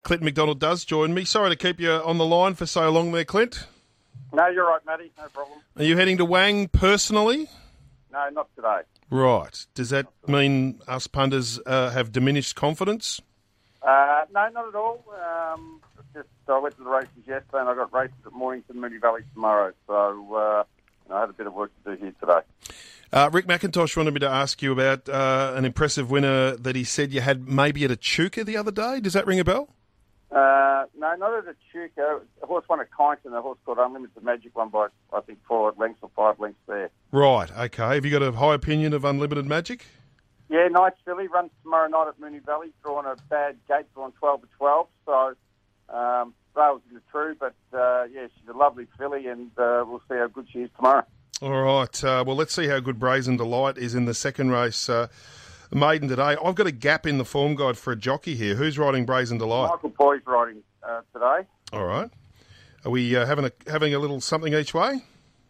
Clint McDonald does join me. Sorry to keep you on the line for so long there, Clint. No, you're right, Matty. No problem. Are you heading to Wang personally? No, not today. Right. Does that mean us punters have diminished confidence? No, not at all. I went to the races yesterday and I got races at Mornington, Moonee Valley tomorrow. So I had a bit of work to do here today. Rick McIntosh wanted me to ask you about an impressive winner that he said you had maybe at Echuca the other day. Does that ring a bell? No, not at Echuca. A horse won at Kyneton, a horse called Unlimited Magic, won by, I think, 4 lengths or 5 lengths there. Right, okay. Have you got a high opinion of Unlimited Magic? Yeah, nice filly. Runs tomorrow night at Moonee Valley, drawn a bad gate, drawn 12 to 12. So, rails in the true, but she's a lovely filly, and we'll see how good she is tomorrow. All right. Well, let's see how good Brazen Delight is in the second race, maiden today. I've got a gap in the form guide for a jockey here. Who's riding Brazen Delight? Michael Poy's riding today. All right. Are we having a little something each way?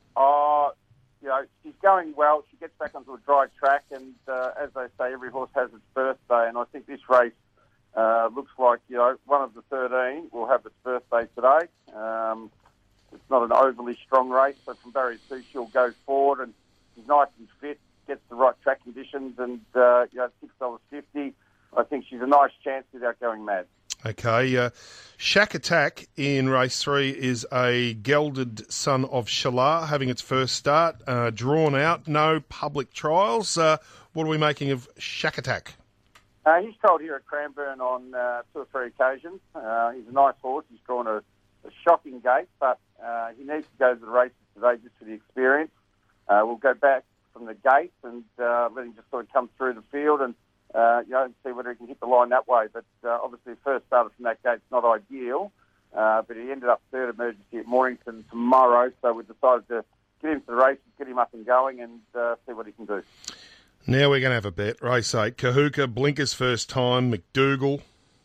She's going well. She gets back onto a dry track, and as they say, every horse has its birthday, and I think this race looks like, one of the 13 will have its birthday today. It's not an overly strong race, but from barrier 2 she'll go forward, and she's nice and fit, gets the right track conditions, and $6.50. I think she's a nice chance without going mad. Okay. Shack Attack in race 3 is a gelded son of Shalar having its first start. Drawn out, no public trials. What are we making of Shack Attack? He's trialled here at Cranbourne on 2 or 3 occasions. He's a nice horse. He's drawn a shocking gate, but he needs to go to the races today just for the experience. We'll go back from the gate and let him just sort of come through the field and and see whether he can hit the line that way. But obviously, the first starter from that gate's not ideal. But he ended up third emergency at Mornington tomorrow, so we decided to get him to the races, get him up and going, and see what he can do. Now we're going to have a bet. Race 8, Kahuka, Blinker's first time, McDougall.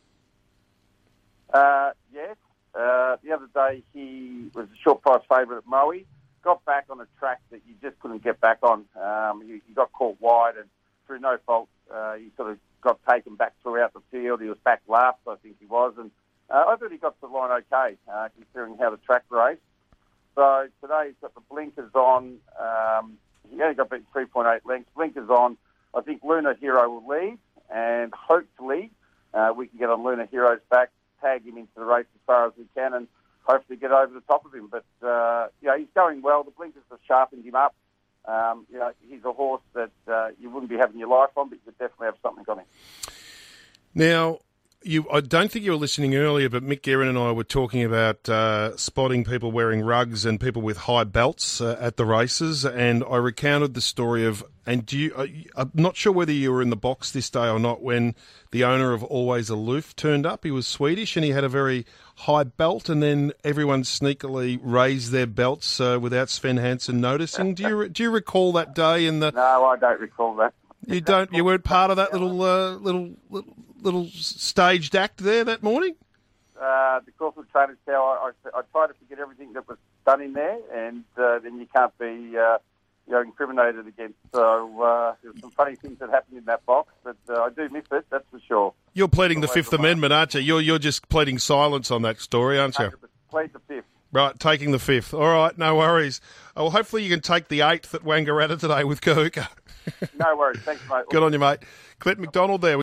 Yes. The other day he was a short price favourite at Moe. Got back on a track that you just couldn't get back on. He got caught wide, and through no fault, he sort of got taken back throughout the field. He was back last, I think he was, and I thought he got to the line okay, considering how the track raced. So today he's got the blinkers on. He only got beat 3.8 lengths. Blinkers on. I think Lunar Hero will lead, and hopefully we can get on Lunar Hero's back, tag him into the race as far as we can, and hopefully get over the top of him. But, he's going well. The blinkers have sharpened him up. He's a horse that you wouldn't be having your life on, but you could definitely have something on him. Now, I don't think you were listening earlier, but Mick Guerin and I were talking about spotting people wearing rugs and people with high belts at the races, and I recounted the story of, and I'm not sure whether you were in the box this day or not, when the owner of Always Aloof turned up. He was Swedish and he had a very high belt, and then everyone sneakily raised their belts without Sven Hansen noticing. Do you recall that day? No, I don't recall that. You don't? You weren't part of that little staged act there that morning? The Caulfield Trainers Tower, I try to forget everything that was done in there, and then you can't be incriminated against. So there's some funny things that happened in that box, but I do miss it, that's for sure. You're pleading the Fifth Amendment, aren't you? You're just pleading silence on that story, aren't you? Plead the Fifth. Right, taking the Fifth. All right, no worries. Well, hopefully you can take the 8th at Wangaratta today with Kahuka. No worries. Thanks, mate. Good on you, mate. Clint McDonald there.